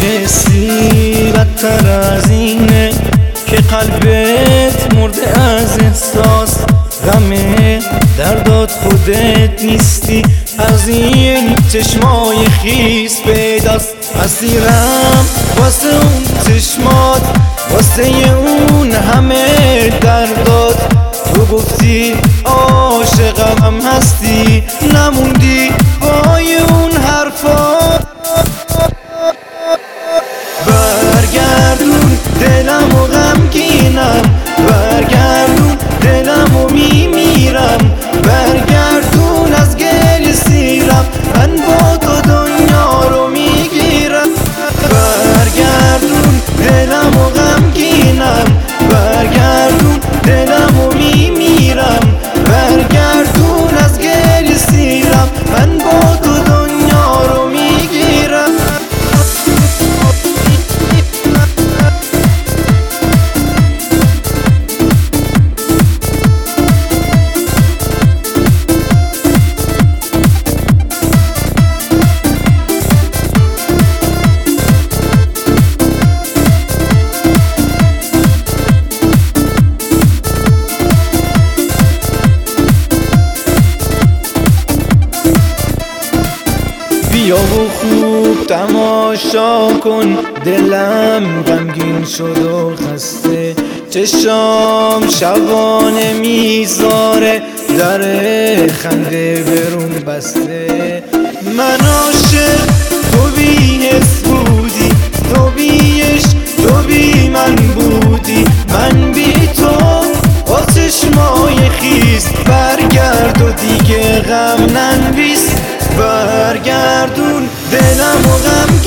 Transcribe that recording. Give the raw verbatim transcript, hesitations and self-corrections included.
حسی بدتر از اینه که قلبت مرده از احساس غمه دردات خودت نیستی، از این چشمای خیس پیداست. اسیرم واسه اون چشمات، واسه اون همه دردات. تو گفتی عاشقم هستی، نموندی پای اون حرفا. برگردون دلم و غمگینم، برگردون دلم و میمیرم، برگردون از گل سیرم، من با تو دنیا رو میگیرم. برگردون دلم و غمگینم، برگردون دلم و میمیرم، برگردون از گل سیرم، من با تو دنیا رو میگیرم. بیا و خوب تماشا کن، دلم غمگین شد و خسته، چشام شبانه میذاره، در خنده برون بسته. من عاشق تو بی حس بودی، تو بی عشق تو بی من بودی، من بی تو با چشمای خیس. برگرد و دیگه غم ننویس، برگردون دلم و غم